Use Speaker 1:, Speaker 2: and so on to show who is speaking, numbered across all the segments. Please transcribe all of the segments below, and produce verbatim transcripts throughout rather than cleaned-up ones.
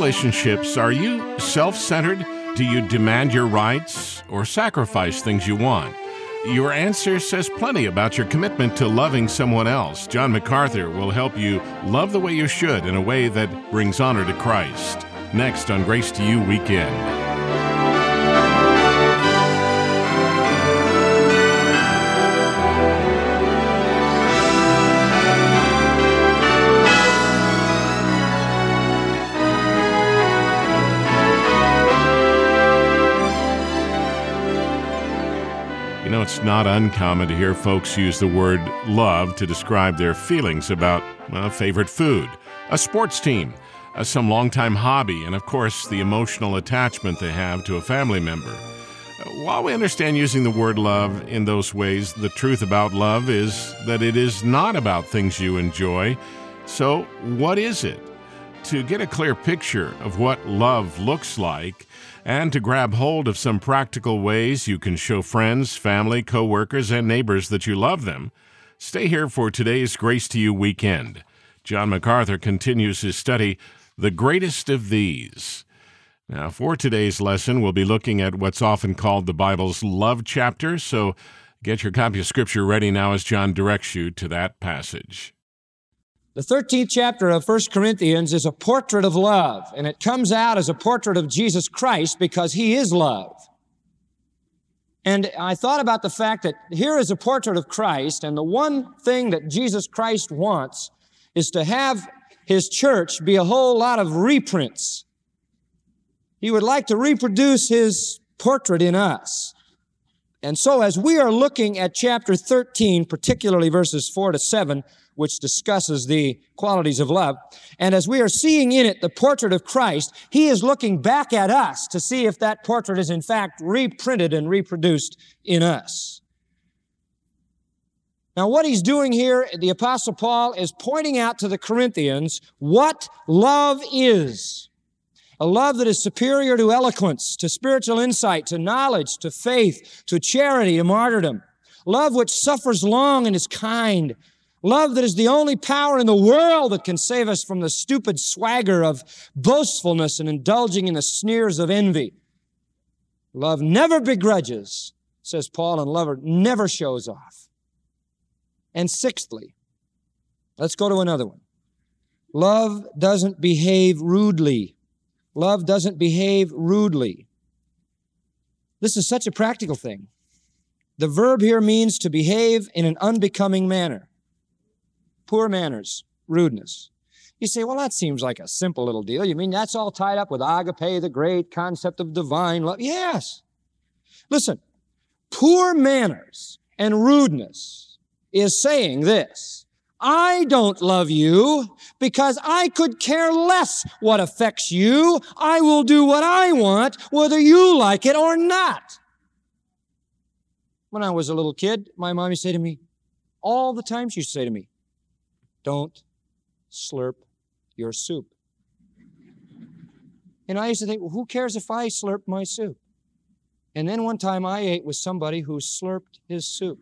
Speaker 1: relationships, are you self-centered? Do you demand your rights or sacrifice things you want? Your answer says plenty about your commitment to loving someone else. John MacArthur will help you love the way you should in a way that brings honor to Christ. Next on Grace to You Weekend. You know, it's not uncommon to hear folks use the word love to describe their feelings about a favorite food, a sports team, uh, some longtime hobby, and of course, the emotional attachment they have to a family member. Uh, while we understand using the word love in those ways, the truth about love is that it is not about things you enjoy. So, what is it? To get a clear picture of what love looks like, and to grab hold of some practical ways you can show friends, family, co-workers, and neighbors that you love them, stay here for today's Grace to You Weekend. John MacArthur continues his study, The Greatest of These. Now, for today's lesson, we'll be looking at what's often called the Bible's love chapter, so get your copy of Scripture ready now as John directs you to that passage.
Speaker 2: The thirteenth chapter of First Corinthians is a portrait of love, and it comes out as a portrait of Jesus Christ because He is love. And I thought about the fact that here is a portrait of Christ, and the one thing that Jesus Christ wants is to have His church be a whole lot of reprints. He would like to reproduce His portrait in us. And so as we are looking at chapter thirteen, particularly verses four to seven, which discusses the qualities of love, and as we are seeing in it the portrait of Christ, He is looking back at us to see if that portrait is in fact reprinted and reproduced in us. Now what he's doing here, the Apostle Paul is pointing out to the Corinthians what love is. A love that is superior to eloquence, to spiritual insight, to knowledge, to faith, to charity, to martyrdom. Love which suffers long and is kind. Love that is the only power in the world that can save us from the stupid swagger of boastfulness and indulging in the sneers of envy. Love never begrudges, says Paul, and love never shows off. And sixthly, let's go to another one. Love doesn't behave rudely. Love doesn't behave rudely. This is such a practical thing. The verb here means to behave in an unbecoming manner. Poor manners, rudeness. You say, well, that seems like a simple little deal. You mean that's all tied up with agape, the great concept of divine love? Yes. Listen, poor manners and rudeness is saying this: I don't love you because I could care less what affects you. I will do what I want, whether you like it or not. When I was a little kid, my mom used to say to me, all the time she used to say to me, don't slurp your soup. And I used to think, well, who cares if I slurp my soup? And then one time I ate with somebody who slurped his soup.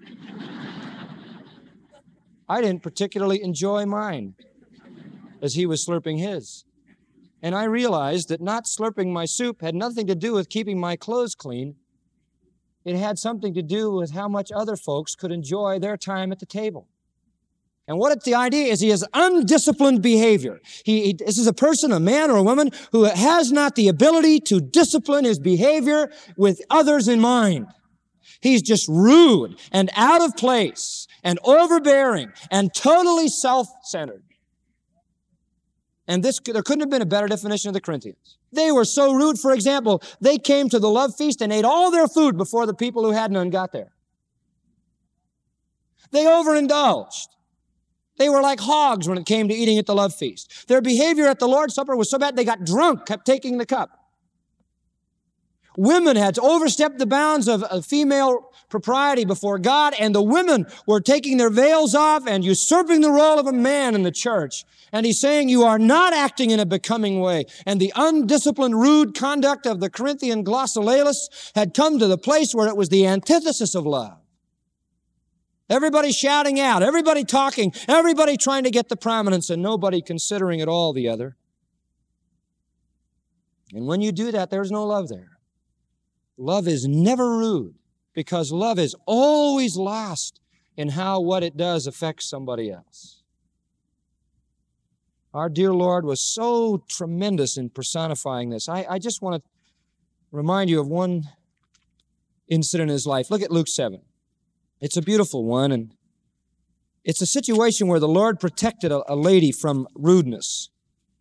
Speaker 2: I didn't particularly enjoy mine as he was slurping his. And I realized that not slurping my soup had nothing to do with keeping my clothes clean. It had something to do with how much other folks could enjoy their time at the table. And what it's the idea is he has undisciplined behavior. He, he, this is a person, a man or a woman, who has not the ability to discipline his behavior with others in mind. He's just rude and out of place and overbearing and totally self-centered. And this, there couldn't have been a better definition of the Corinthians. They were so rude, for example, they came to the love feast and ate all their food before the people who had none got there. They overindulged. They were like hogs when it came to eating at the love feast. Their behavior at the Lord's Supper was so bad they got drunk, kept taking the cup. Women had overstepped the bounds of, of female propriety before God, and the women were taking their veils off and usurping the role of a man in the church. And he's saying you are not acting in a becoming way. And the undisciplined, rude conduct of the Corinthian glossolalists had come to the place where it was the antithesis of love. Everybody shouting out, everybody talking, everybody trying to get the prominence, and nobody considering at all the other. And when you do that, there's no love there. Love is never rude, because love is always lost in how what it does affects somebody else. Our dear Lord was so tremendous in personifying this. I, I just want to remind you of one incident in his life. Look at Luke seven. It's a beautiful one, and it's a situation where the Lord protected a, a lady from rudeness.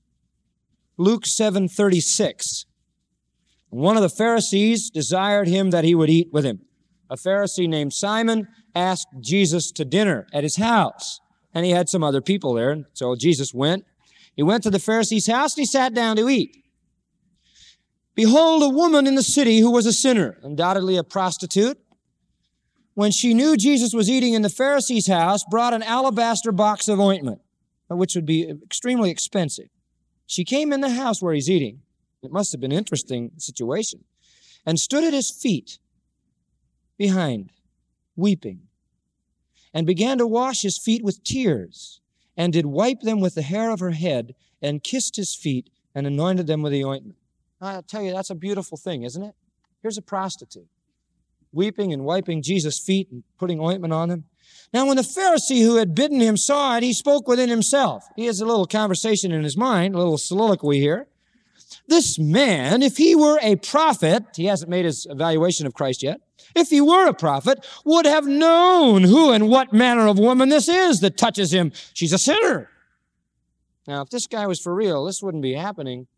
Speaker 2: Luke seven thirty-six. One of the Pharisees desired him that he would eat with him. A Pharisee named Simon asked Jesus to dinner at his house, and he had some other people there, and so Jesus went. He went to the Pharisee's house, and he sat down to eat. Behold, a woman in the city who was a sinner, undoubtedly a prostitute, when she knew Jesus was eating in the Pharisee's house, brought an alabaster box of ointment, which would be extremely expensive. She came in the house where he's eating. It must have been an interesting situation. And stood at his feet behind, weeping, and began to wash his feet with tears, and did wipe them with the hair of her head, and kissed his feet, and anointed them with the ointment. I'll tell you, that's a beautiful thing, isn't it? Here's a prostitute, weeping and wiping Jesus' feet and putting ointment on them. Now, when the Pharisee who had bidden him saw it, he spoke within himself. He has a little conversation in his mind, a little soliloquy here. This man, if he were a prophet, he hasn't made his evaluation of Christ yet, if he were a prophet, would have known who and what manner of woman this is that touches him. She's a sinner. Now, if this guy was for real, this wouldn't be happening.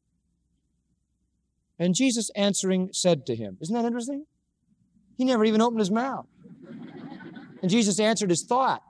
Speaker 2: And Jesus answering said to him, isn't that interesting? He never even opened his mouth. And Jesus answered his thought.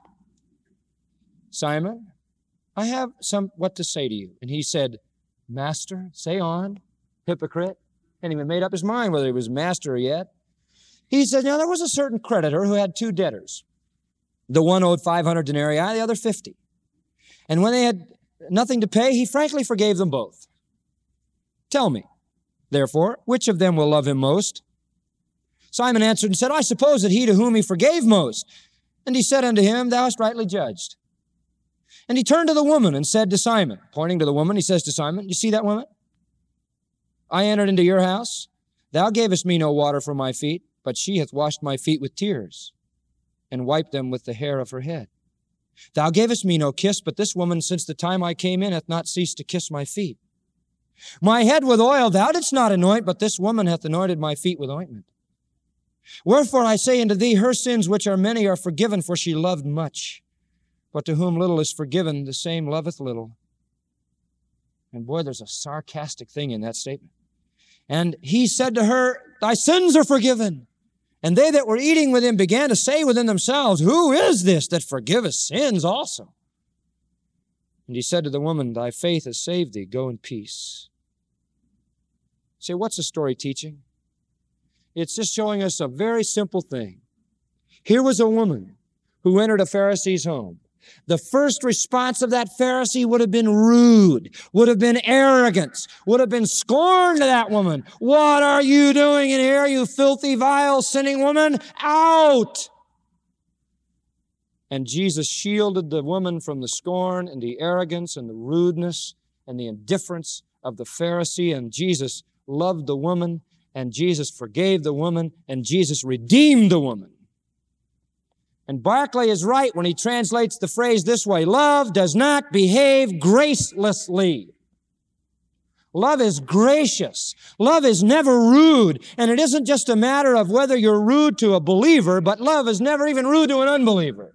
Speaker 2: Simon, I have somewhat to say to you. And he said, Master, say on, hypocrite. Hadn't even made up his mind whether he was master yet. He said, now there was a certain creditor who had two debtors. The one owed five hundred denarii, the other fifty. And when they had nothing to pay, he frankly forgave them both. Tell me, therefore, which of them will love him most? Simon answered and said, I suppose that he to whom he forgave most. And he said unto him, Thou hast rightly judged. And he turned to the woman and said to Simon, pointing to the woman, he says to Simon, You see that woman? I entered into your house. Thou gavest me no water for my feet, but she hath washed my feet with tears and wiped them with the hair of her head. Thou gavest me no kiss, but this woman, since the time I came in, hath not ceased to kiss my feet. My head with oil thou didst not anoint, but this woman hath anointed my feet with ointment. Wherefore I say unto thee, her sins, which are many, are forgiven, for she loved much. But to whom little is forgiven, the same loveth little. And boy, there's a sarcastic thing in that statement. And he said to her, Thy sins are forgiven. And they that were eating with him began to say within themselves, Who is this that forgiveth sins also? And he said to the woman, Thy faith has saved thee. Go in peace. Say, what's the story teaching? It's just showing us a very simple thing. Here was a woman who entered a Pharisee's home. The first response of that Pharisee would have been rude, would have been arrogance, would have been scorn to that woman. What are you doing in here, you filthy, vile, sinning woman? Out! And Jesus shielded the woman from the scorn and the arrogance and the rudeness and the indifference of the Pharisee. And Jesus loved the woman, and Jesus forgave the woman, and Jesus redeemed the woman. And Barclay is right when he translates the phrase this way: love does not behave gracelessly. Love is gracious. Love is never rude. And it isn't just a matter of whether you're rude to a believer, but love is never even rude to an unbeliever.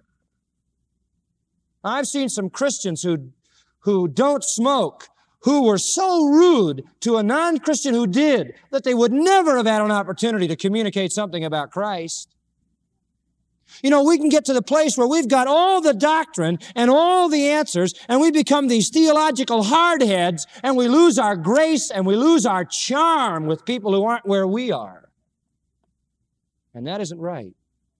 Speaker 2: I've seen some Christians who, who don't smoke, who were so rude to a non-Christian who did, that they would never have had an opportunity to communicate something about Christ. You know, we can get to the place where we've got all the doctrine and all the answers, and we become these theological hardheads, and we lose our grace and we lose our charm with people who aren't where we are. And that isn't right.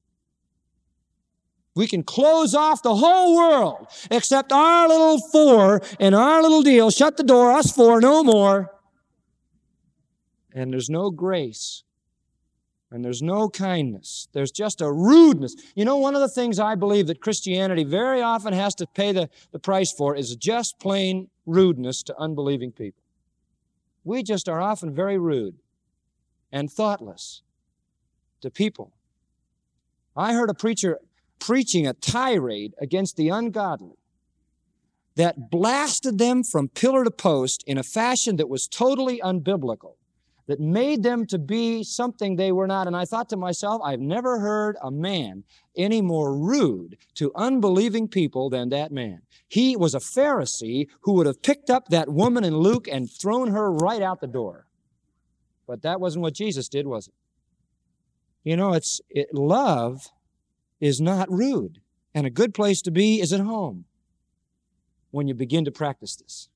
Speaker 2: We can close off the whole world except our little four and our little deal. Shut the door, us four, no more. And there's no grace. And there's no kindness. There's just a rudeness. You know, one of the things I believe that Christianity very often has to pay the, the price for is just plain rudeness to unbelieving people. We just are often very rude and thoughtless to people. I heard a preacher preaching a tirade against the ungodly that blasted them from pillar to post in a fashion that was totally unbiblical, that made them to be something they were not. And I thought to myself, I've never heard a man any more rude to unbelieving people than that man. He was a Pharisee who would have picked up that woman in Luke and thrown her right out the door. But that wasn't what Jesus did, was it? You know, it's it, love is not rude. And a good place to be is at home when you begin to practice this.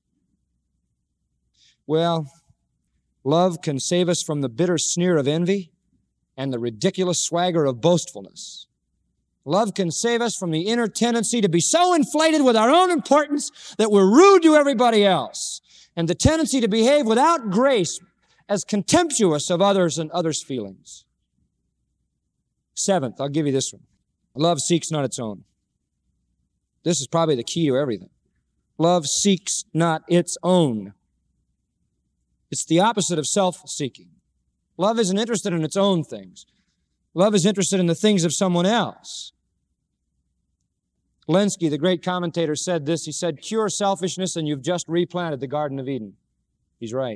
Speaker 2: Well, love can save us from the bitter sneer of envy and the ridiculous swagger of boastfulness. Love can save us from the inner tendency to be so inflated with our own importance that we're rude to everybody else, and the tendency to behave without grace as contemptuous of others and others' feelings. Seventh, I'll give you this one. Love seeks not its own. This is probably the key to everything. Love seeks not its own. It's the opposite of self-seeking. Love isn't interested in its own things. Love is interested in the things of someone else. Lenski, the great commentator, said this. He said, cure selfishness and you've just replanted the Garden of Eden. He's right.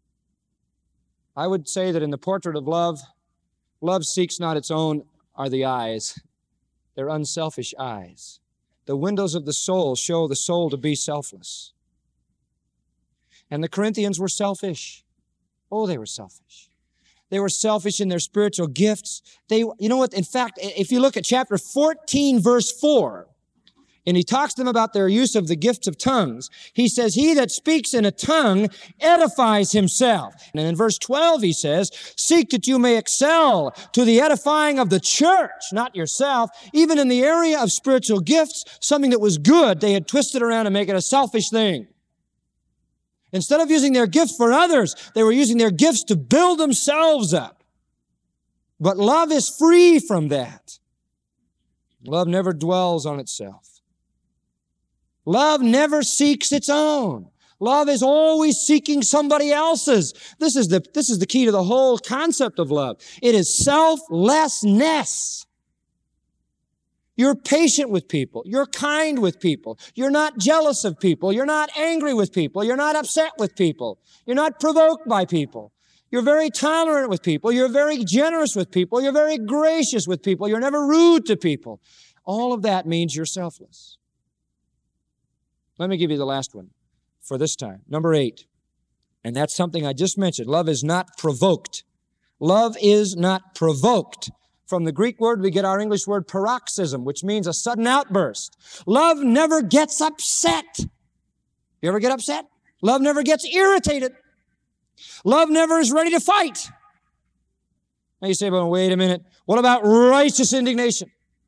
Speaker 2: I would say that in the portrait of love, love seeks not its own are the eyes. They're unselfish eyes. The windows of the soul show the soul to be selfless. And the Corinthians were selfish. Oh, they were selfish. They were selfish in their spiritual gifts. They, you know what? In fact, if you look at chapter fourteen, verse four, and he talks to them about their use of the gifts of tongues, he says, he that speaks in a tongue edifies himself. And in verse twelve, he says, seek that you may excel to the edifying of the church, not yourself. Even in the area of spiritual gifts, something that was good, they had twisted around and make it a selfish thing. Instead of using their gifts for others, they were using their gifts to build themselves up. But love is free from that. Love never dwells on itself. Love never seeks its own. Love is always seeking somebody else's. This is the, this is the key to the whole concept of love. It is selflessness. You're patient with people. You're kind with people. You're not jealous of people. You're not angry with people. You're not upset with people. You're not provoked by people. You're very tolerant with people. You're very generous with people. You're very gracious with people. You're never rude to people. All of that means you're selfless. Let me give you the last one for this time. Number eight. And that's something I just mentioned. Love is not provoked. Love is not provoked. From the Greek word, we get our English word paroxysm, which means a sudden outburst. Love never gets upset. You ever get upset? Love never gets irritated. Love never is ready to fight. Now you say, well, wait a minute. What about righteous indignation?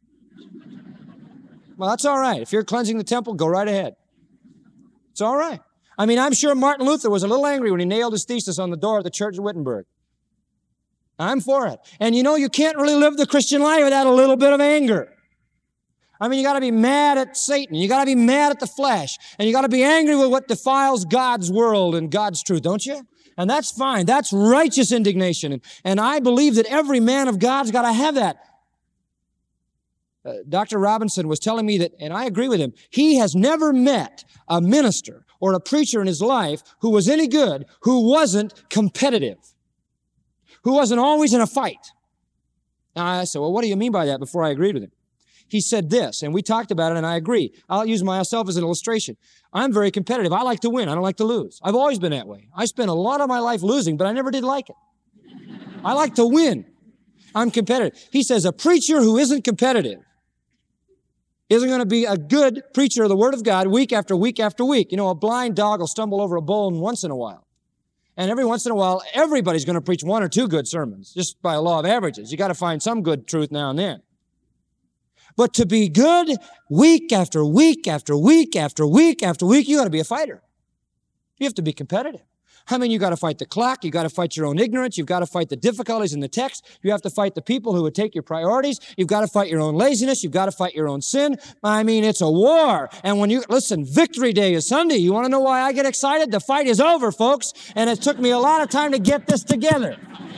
Speaker 2: Well, that's all right. If you're cleansing the temple, go right ahead. It's all right. I mean, I'm sure Martin Luther was a little angry when he nailed his thesis on the door of the church of Wittenberg. I'm for it. And you know, you can't really live the Christian life without a little bit of anger. I mean, you got to be mad at Satan. You got to be mad at the flesh. And you got to be angry with what defiles God's world and God's truth, don't you? And that's fine. That's righteous indignation. And, and I believe that every man of God's got to have that. Uh, Doctor Robinson was telling me that, and I agree with him, he has never met a minister or a preacher in his life who was any good, who wasn't competitive, who wasn't always in a fight. Now I said, well, what do you mean by that? Before I agreed with him. He said this, and we talked about it, and I agree. I'll use myself as an illustration. I'm very competitive. I like to win. I don't like to lose. I've always been that way. I spent a lot of my life losing, but I never did like it. I like to win. I'm competitive. He says a preacher who isn't competitive isn't going to be a good preacher of the Word of God week after week after week. You know, a blind dog will stumble over a bone once in a while. And every once in a while, everybody's going to preach one or two good sermons, just by a law of averages. You got to find some good truth now and then. But to be good week after week after week after week after week, you got to be a fighter. You have to be competitive. I mean, you got to fight the clock. You got to fight your own ignorance. You've got to fight the difficulties in the text. You have to fight the people who would take your priorities. You've got to fight your own laziness. You've got to fight your own sin. I mean, it's a war. And when you, listen, Victory Day is Sunday. You want to know why I get excited? The fight is over, folks. And it took me a lot of time to get this together.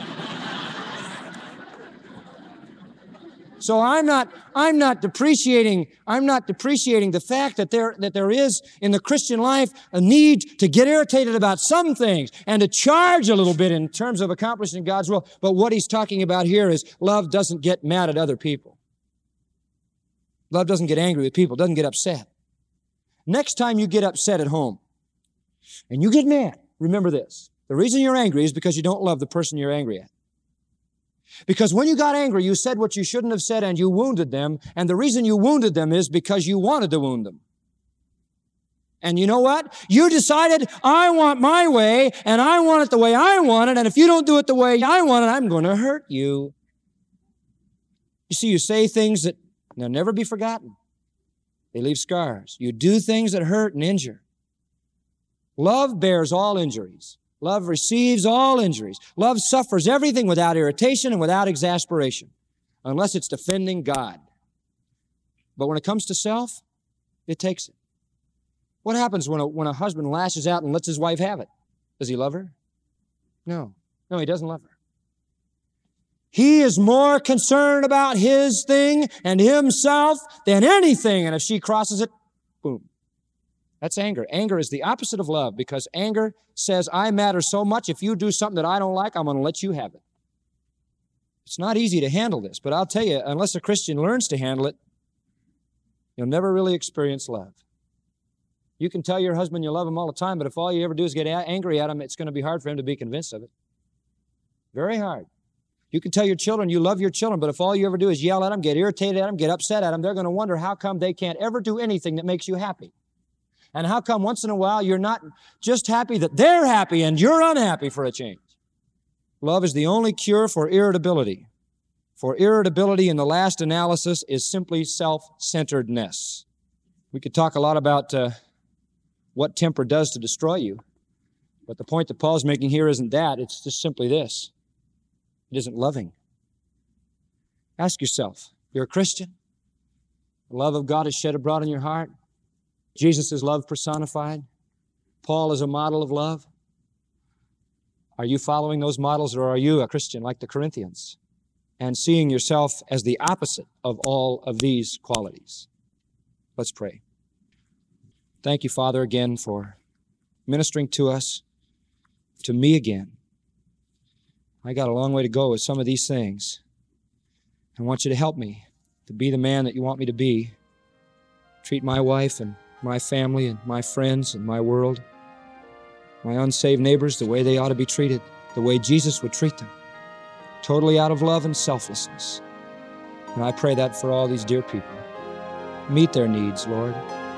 Speaker 2: So I'm not, I'm not depreciating, I'm not depreciating the fact that there, that there is in the Christian life a need to get irritated about some things and to charge a little bit in terms of accomplishing God's will. But what he's talking about here is love doesn't get mad at other people. Love doesn't get angry with people, doesn't get upset. Next time you get upset at home and you get mad, remember this. The reason you're angry is because you don't love the person you're angry at. Because when you got angry, you said what you shouldn't have said and you wounded them. And the reason you wounded them is because you wanted to wound them. And you know what? You decided, I want my way and I want it the way I want it. And if you don't do it the way I want it, I'm going to hurt you. You see, you say things that they'll never be forgotten. They leave scars. You do things that hurt and injure. Love bears all injuries. Love receives all injuries. Love suffers everything without irritation and without exasperation, unless it's defending God. But when it comes to self, it takes it. What happens when a, when a husband lashes out and lets his wife have it? Does he love her? No. No, he doesn't love her. He is more concerned about his thing and himself than anything. And if she crosses it, boom. That's anger. Anger is the opposite of love because anger says, I matter so much. If you do something that I don't like, I'm going to let you have it. It's not easy to handle this, but I'll tell you, unless a Christian learns to handle it, you'll never really experience love. You can tell your husband you love him all the time, but if all you ever do is get angry at him, it's going to be hard for him to be convinced of it. Very hard. You can tell your children you love your children, but if all you ever do is yell at them, get irritated at them, get upset at them, they're going to wonder how come they can't ever do anything that makes you happy. And how come once in a while you're not just happy that they're happy and you're unhappy for a change? Love is the only cure for irritability. For irritability in the last analysis is simply self-centeredness. We could talk a lot about uh, what temper does to destroy you. But the point that Paul's making here isn't that. It's just simply this. It isn't loving. Ask yourself, you're a Christian? The love of God is shed abroad in your heart. Jesus is love personified. Paul is a model of love. Are you following those models, or are you a Christian like the Corinthians and seeing yourself as the opposite of all of these qualities? Let's pray. Thank you, Father, again for ministering to us, to me again. I got a long way to go with some of these things. I want you to help me to be the man that you want me to be. Treat my wife and my family and my friends and my world, my unsaved neighbors, the way they ought to be treated, the way Jesus would treat them, totally out of love and selflessness. And I pray that for all these dear people. Meet their needs, Lord,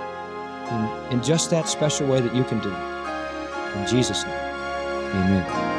Speaker 2: in, in just that special way that you can do. In Jesus' name, amen.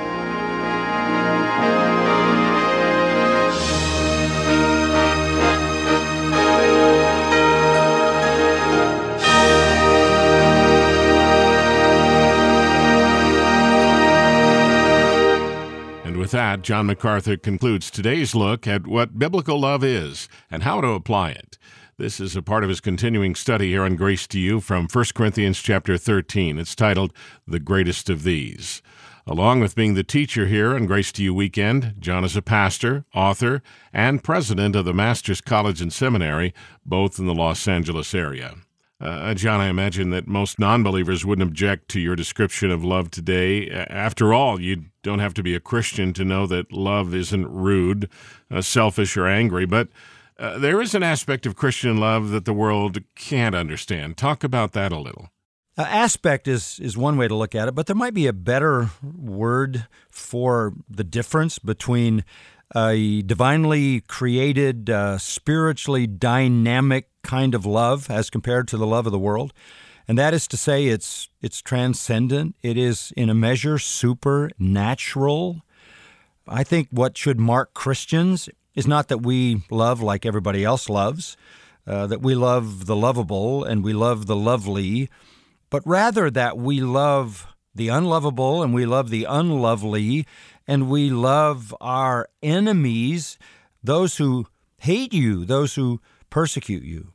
Speaker 1: With that, John MacArthur concludes today's look at what biblical love is and how to apply it. This is a part of his continuing study here on Grace to You from First Corinthians chapter thirteen. It's titled, The Greatest of These. Along with being the teacher here on Grace to You Weekend, John is a pastor, author, and president of the Master's College and Seminary, both in the Los Angeles area. Uh, John, I imagine that most non-believers wouldn't object to your description of love today. After all, you don't have to be a Christian to know that love isn't rude, uh, selfish, or angry, but uh, there is an aspect of Christian love that the world can't understand. Talk about that a little.
Speaker 3: Uh, aspect is, is one way to look at it, but there might be a better word for the difference between a divinely created, uh, spiritually dynamic kind of love as compared to the love of the world. And that is to say it's it's transcendent. It is in a measure supernatural. I think what should mark Christians is not that we love like everybody else loves, uh, that we love the lovable and we love the lovely, but rather that we love the unlovable, and we love the unlovely, and we love our enemies, those who hate you, those who persecute you.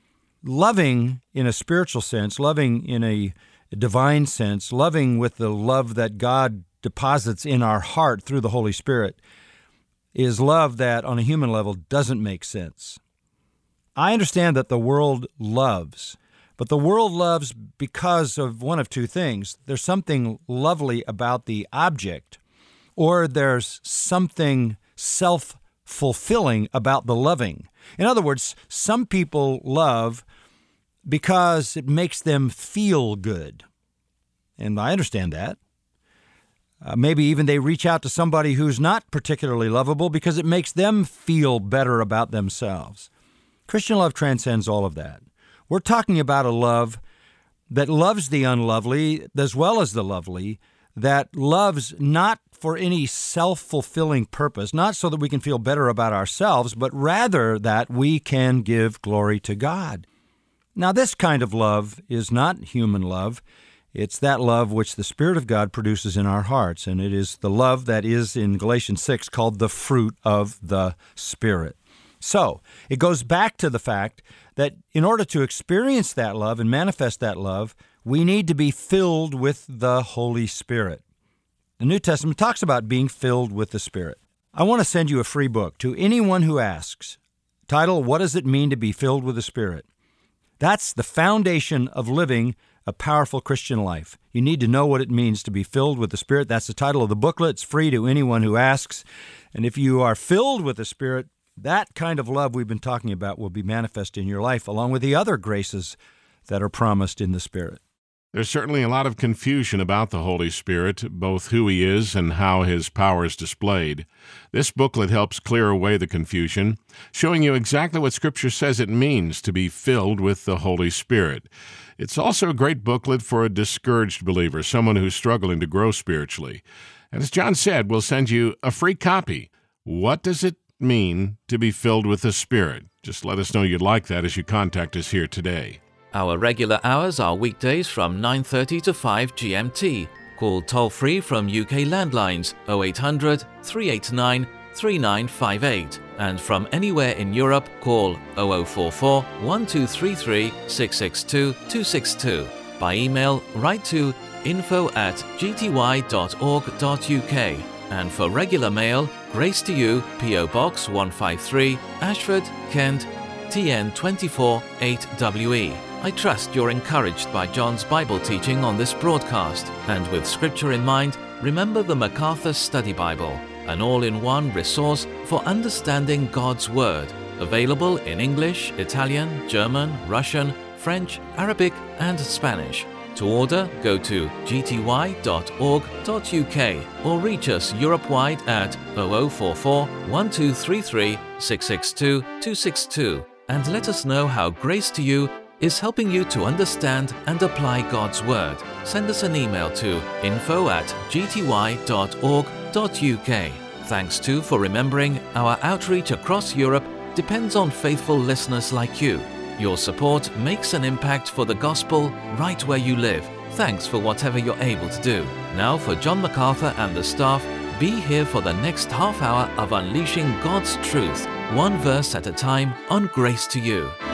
Speaker 3: Loving in a spiritual sense, loving in a divine sense, loving with the love that God deposits in our heart through the Holy Spirit, is love that on a human level doesn't make sense. I understand that the world loves, but the world loves because of one of two things. There's something lovely about the object, or there's something self-fulfilling about the loving. In other words, some people love because it makes them feel good. And I understand that. Uh, maybe even they reach out to somebody who's not particularly lovable because it makes them feel better about themselves. Christian love transcends all of that. We're talking about a love that loves the unlovely as well as the lovely, that loves not for any self-fulfilling purpose, not so that we can feel better about ourselves, but rather that we can give glory to God. Now, this kind of love is not human love. It's that love which the Spirit of God produces in our hearts, and it is the love that is in Galatians six called the fruit of the Spirit. So, it goes back to the fact that in order to experience that love and manifest that love, we need to be filled with the Holy Spirit. The New Testament talks about being filled with the Spirit. I want to send you a free book to anyone who asks. Title, What Does It Mean to Be Filled with the Spirit? That's the foundation of living a powerful Christian life. You need to know what it means to be filled with the Spirit. That's the title of the booklet. It's free to anyone who asks. And if you are filled with the Spirit, that kind of love we've been talking about will be manifest in your life, along with the other graces that are promised in the Spirit.
Speaker 1: There's certainly a lot of confusion about the Holy Spirit, both who He is and how His power is displayed. This booklet helps clear away the confusion, showing you exactly what Scripture says it means to be filled with the Holy Spirit. It's also a great booklet for a discouraged believer, someone who's struggling to grow spiritually. And as John said, we'll send you a free copy. What does it mean to be filled with the Spirit? Just let us know you'd like that as you contact us here today.
Speaker 4: Our regular hours are weekdays from nine thirty to five G M T. Call toll-free from U K landlines oh eight hundred, three eight nine, three nine five eight. And from anywhere in Europe, call oh oh four four, one two three three, six six two, two six two. By email, write to info at g t y dot org dot u k. And for regular mail, Grace to You, P O Box one five three, Ashford, Kent, T N two four eight W E. I trust you're encouraged by John's Bible teaching on this broadcast, and with Scripture in mind, remember the MacArthur Study Bible, an all-in-one resource for understanding God's Word, available in English, Italian, German, Russian, French, Arabic, and Spanish. To order, go to g t y dot org dot u k or reach us Europe-wide at oh oh four four, one two three three, six six two, two six two and let us know how Grace to You is helping you to understand and apply God's Word. Send us an email to info at g t y dot org dot u k. Thanks too for remembering our outreach across Europe depends on faithful listeners like you. Your support makes an impact for the gospel right where you live. Thanks for whatever you're able to do. Now for John MacArthur and the staff, be here for the next half hour of unleashing God's truth, one verse at a time on Grace to You.